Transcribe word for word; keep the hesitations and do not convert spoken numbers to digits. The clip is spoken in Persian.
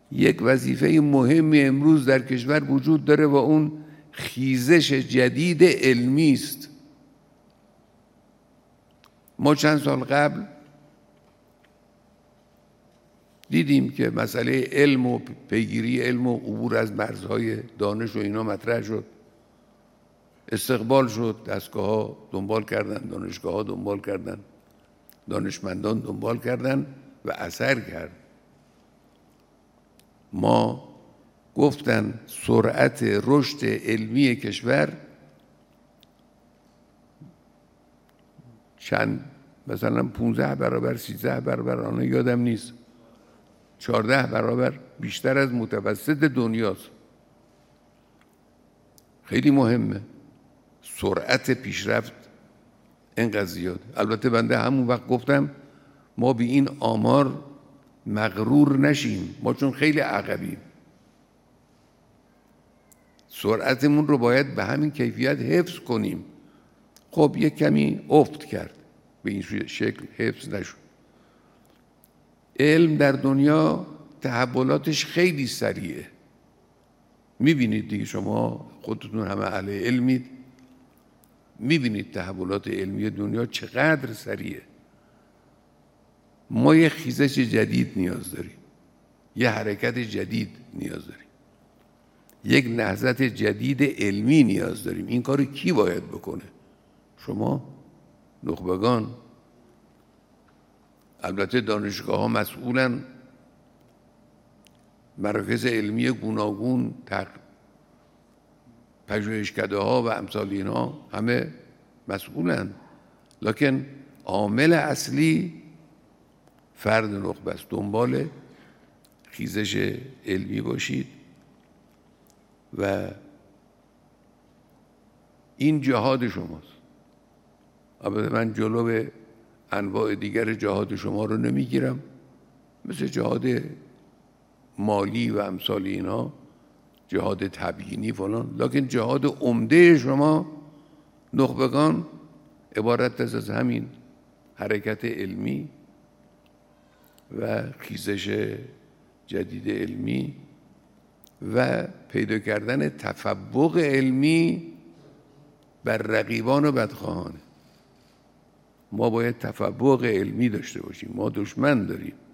یک وظیفه مهمی امروز در کشور وجود داره و اون خیزش جدید علمی است. ما چند سال قبل دیدیم که مسئله علم و پیگیری علم و عبور از مرزهای دانش و اینا مطرح شد، استقبال شد، دستگاه ها دنبال کردن، دانشگاه ها دنبال کردن، دانشمندان دنبال کردن و اثر کرد. ما گفتن سرعت رشد علمی کشور چند مثلا پونزده برابر سیزده برابر آنها یادم نیست، چهارده برابر بیشتر از متوسط دنیاست. خیلی مهمه سرعت پیشرفت اینقدر زیاد. البته بنده همون وقت گفتم ما به این آمار مغرور نشیم، ما چون خیلی عقبیم سرعتمون رو باید به همین کیفیت حفظ کنیم. خب یک کمی افت کرد، به این شکل حفظ نشد. علم در دنیا تحولاتش خیلی سریعه، میبینید دیگه، شما خودتون همه اهل علمید، میبینید تحولات علمی دنیا چقدر سریعه. ما یه خیزش جدید نیاز داریم، یه حرکت جدید نیاز داریم، یک نهضت جدید علمی نیاز داریم. این کار کی باید بکنه؟ شما نخبگان. البته دانشگاه ها مسئولن، مراکز علمی گوناگون، پژوهشکده ها و امثال اینا همه مسئولن، لکن عامل اصلی فرد نخبه است. دنبال خیزش علمی باشید و این جهاد شماست. البته من جلو انواع دیگر جهاد شما رو نمیگیرم، مثل جهاد مالی و امثال اینا، جهاد تبیینی فلان، لکن جهاد عمده شما نخبگان عبارت است از همین حرکت علمی و خیزش جدید علمی و پیدا کردن تفوق علمی بر رقیبان و بدخواهانه. ما باید تفوق علمی داشته باشیم، ما دشمن داریم.